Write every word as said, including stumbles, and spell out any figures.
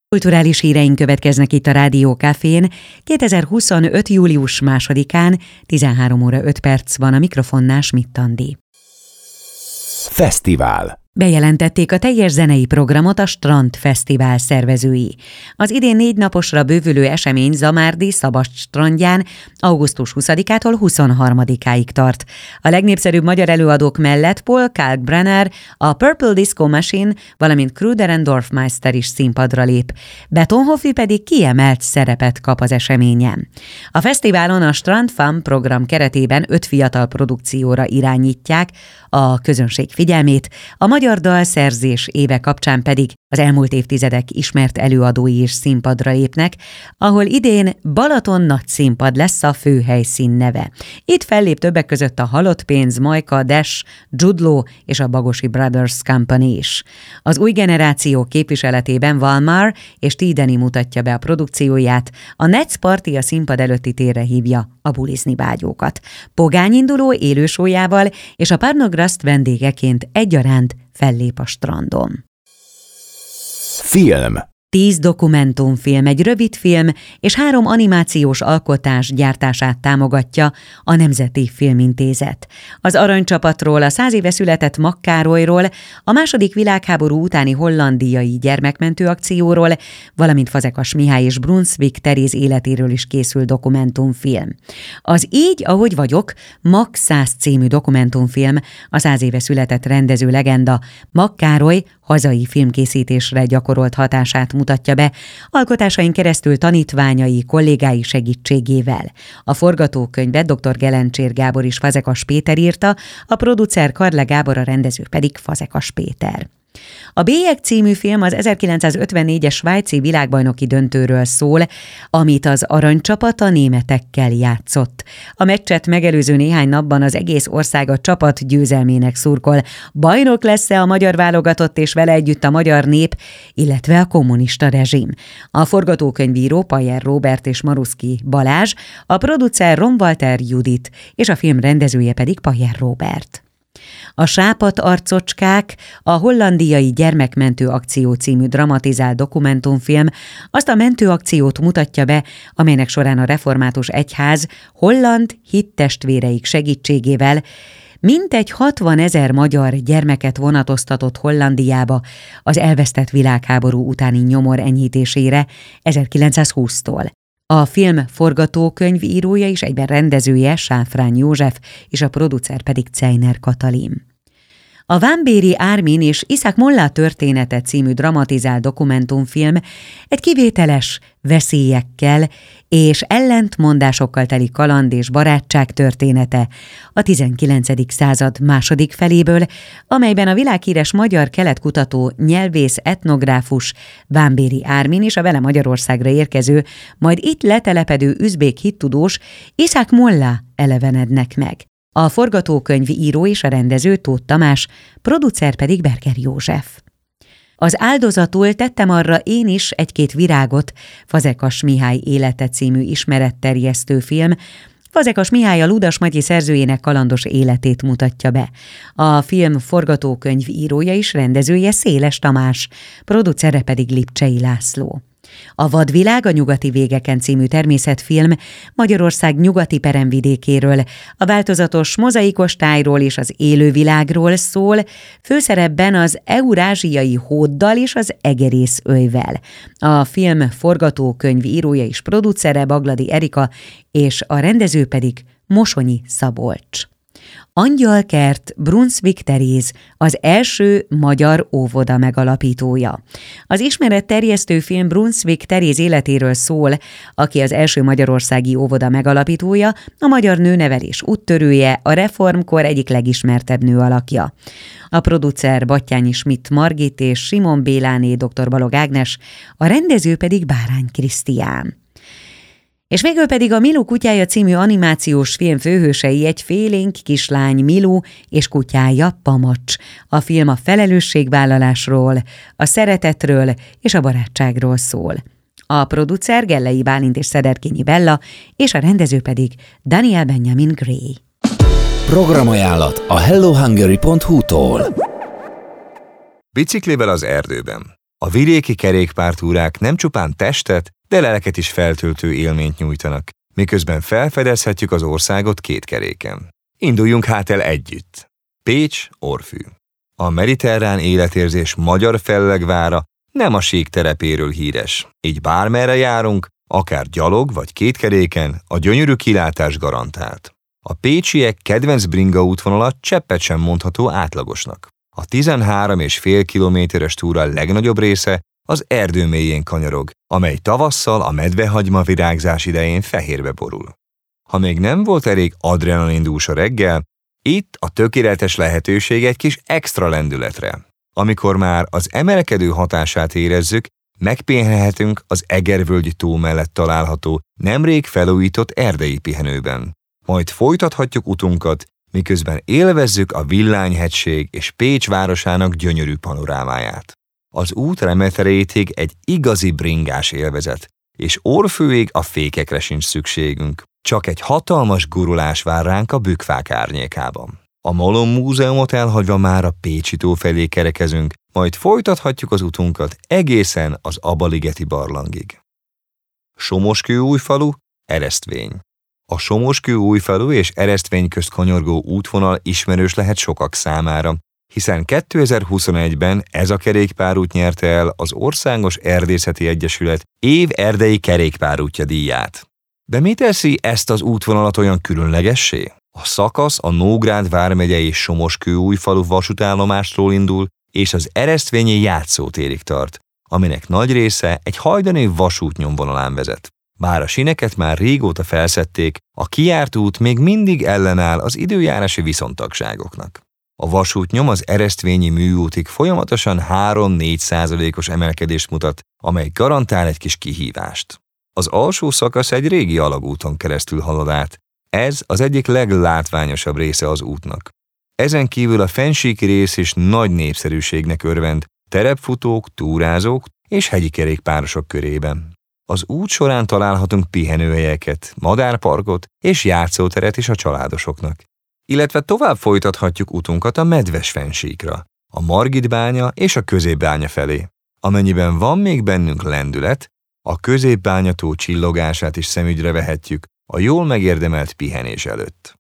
Kulturális híreink következnek itt a Rádió Cafén. kétezer-huszonöt. július másodikán, tizenhárom óra öt perc van, a mikrofonnál Schmidt Andi. Fesztivál. Bejelentették a teljes zenei programot a Strand Fesztivál szervezői. Az idén négy naposra bővülő esemény Zamárdi Szabast strandján augusztus huszadikától huszonharmadikáig tart. A legnépszerűbb magyar előadók mellett Paul Kalkbrenner, a Purple Disco Machine, valamint Kruder and Dorfmeister is színpadra lép. Betonhoffi pedig kiemelt szerepet kap az eseményen. A fesztiválon a Strand Fun program keretében öt fiatal produkcióra irányítják a közönség figyelmét, a magyar dalszerzés éve kapcsán pedig az elmúlt évtizedek ismert előadói is színpadra lépnek, ahol idén Balaton nagy színpad lesz a főhelyszín neve. Itt fellép többek között a Halott Pénz, Majka, Dash, Jude Law és a Bagosi Brothers Company is. Az új generáció képviseletében Valmar és Tideni mutatja be a produkcióját, a Nets Party a színpad előtti térre hívja a bulizni vágyókat. Pogány induló élősójával és a Parnograszt vendégeként egyaránt fellép a strandon. Film. Tíz dokumentumfilm, egy rövidfilm és három animációs alkotás gyártását támogatja a Nemzeti Filmintézet. Az Aranycsapatról, a száz éve született Makk Károlyról, a második világháború utáni hollandiai gyermekmentő akcióról, valamint Fazekas Mihály és Brunswick Teréz életéről is készül dokumentumfilm. Az Így, ahogy vagyok, Makk száz című dokumentumfilm a száz éve született rendező legenda Makk Károly hazai filmkészítésre gyakorolt hatását mutatja be, alkotásain keresztül tanítványai, kollégái segítségével. A forgatókönyvet dr. Gelencsér Gábor és Fazekas Péter írta, a producer Karle Gábor, a rendező pedig Fazekas Péter. A Bélyeg című film az ezerkilencszázötvennégyes svájci világbajnoki döntőről szól, amit az Aranycsapat a németekkel játszott. A meccset megelőző néhány napban az egész ország a csapat győzelmének szurkol. Bajnok lesz-e a magyar válogatott és vele együtt a magyar nép, illetve a kommunista rezsim? A forgatókönyvíró Pajer Róbert és Maruszki Balázs, a producer Ron Walter Judit, és a film rendezője pedig Pajer Róbert. A Sápadt arcocskák, a hollandiai gyermekmentő akció című dramatizált dokumentumfilm azt a mentőakciót mutatja be, amelynek során a református egyház holland hittestvéreik segítségével mintegy hatvanezer magyar gyermeket vonatoztatott Hollandiába az elvesztett világháború utáni nyomor enyhítésére ezerkilencszázhúsztól. A film forgatókönyvírója és egyben rendezője Sáfrány József, és a producer pedig Czejner Katalin. A Vámbéry Ármin és Iszák Molla története című dramatizált dokumentumfilm egy kivételes veszélyekkel és ellentmondásokkal teli kaland és barátság története a tizenkilencedik század második feléből, amelyben a világhíres magyar keletkutató, nyelvész, etnográfus Vámbéry Ármin és a vele Magyarországra érkező, majd itt letelepedő üzbék hittudós Iszák Molla elevenednek meg. A forgatókönyv író és a rendező Tóth Tamás, producer pedig Berger József. Az Áldozatul tettem arra én is egy-két virágot Fazekas Mihály élete című ismeretterjesztő film. Fazekas Mihály a Ludas Matyi szerzőjének kalandos életét mutatja be. A film forgatókönyv írója és rendezője Széles Tamás, producere pedig Lipcsei László. A Vadvilág a nyugati végeken című természetfilm Magyarország nyugati peremvidékéről, a változatos mozaikos tájról és az élővilágról szól, főszerepben az eurázsiai hóddal és az egerészölyvel. A film forgatókönyv írója és producere Bagladi Erika, és a rendező pedig Mosonyi Szabolcs. Angyalkert Brunswick Teréz, az első magyar óvoda megalapítója. Az ismeretterjesztő film Brunswick Teréz életéről szól, aki az első magyarországi óvoda megalapítója, a magyar nőnevelés úttörője, a reformkor egyik legismertebb nő alakja. A producer Battyányi Schmidt Margit és Simon Béláné dr. Balog Ágnes, a rendező pedig Bárány Krisztián. És végül pedig a Milu kutyája című animációs film főhősei egy félénk kislány Milu és kutyája Pamacs. A film a felelősségvállalásról, a szeretetről és a barátságról szól. A producer Gellei Bálint és Szederkényi Bella, és a rendező pedig Daniel Benjamin Gray. Programajánlat a hello hungary pont hu-tól. Biciklivel az erdőben. A vidéki kerékpártúrák nem csupán testet, de lelket is feltöltő élményt nyújtanak, miközben felfedezhetjük az országot két keréken. Induljunk hát el együtt. Pécs, Orfű. A mediterrán életérzés magyar fellegvára nem a sík terepéről híres, így bármerre járunk, akár gyalog vagy kétkeréken, a gyönyörű kilátás garantált. A pécsiek kedvenc bringa útvonala cseppet sem mondható átlagosnak. A tizenhárom és fél kilométeres túra legnagyobb része az erdő mélyén kanyarog, amely tavasszal a medvehagyma virágzás idején fehérbe borul. Ha még nem volt elég adrenalindús a reggel, itt a tökéletes lehetőség egy kis extra lendületre. Amikor már az emelkedő hatását érezzük, megpihenhetünk az Egervölgyi tó mellett található, nemrég felújított erdei pihenőben. Majd folytathatjuk utunkat, miközben élvezzük a Villányhegység és Pécs városának gyönyörű panorámáját. Az út Remeterétig egy igazi bringás élvezet, és Orfűig a fékekre sincs szükségünk. Csak egy hatalmas gurulás vár ránk a bükkfák árnyékában. A Malom Múzeumot elhagyva már a Pécsi tó felé kerekezünk, majd folytathatjuk az utunkat egészen az Abaligeti barlangig. Somoskőújfalu, Eresztvény. A Somoskőújfalu és Eresztvény közt kanyargó útvonal ismerős lehet sokak számára, hiszen kétezer-huszonegyben ez a kerékpárút nyerte el az Országos Erdészeti Egyesület év erdei kerékpárútja díját. De mi teszi ezt az útvonalat olyan különlegessé? A szakasz a Nógrád vármegyei Somoskőújfalu vasútállomástól indul, és az eresztvényi játszótérig tart, aminek nagy része egy hajdani vasútnyomvonalán vezet. Bár a sineket már régóta felszedték, a kijárt út még mindig ellenáll az időjárási viszontagságoknak. A vasútnyom az eresztvényi műútig folyamatosan három-négy százalékos emelkedést mutat, amely garantál egy kis kihívást. Az alsó szakasz egy régi alagúton keresztül halad át. Ez az egyik leglátványosabb része az útnak. Ezen kívül a fennsíki rész is nagy népszerűségnek örvend, terepfutók, túrázók és hegyi kerékpárosok körében. Az út során találhatunk pihenőhelyeket, madárparkot és játszóteret is a családosoknak. Illetve tovább folytathatjuk utunkat a Medves fennsíkra, a Margitbánya és a Középbánya felé. Amennyiben van még bennünk lendület, a Középbánya tó csillogását is szemügyre vehetjük a jól megérdemelt pihenés előtt.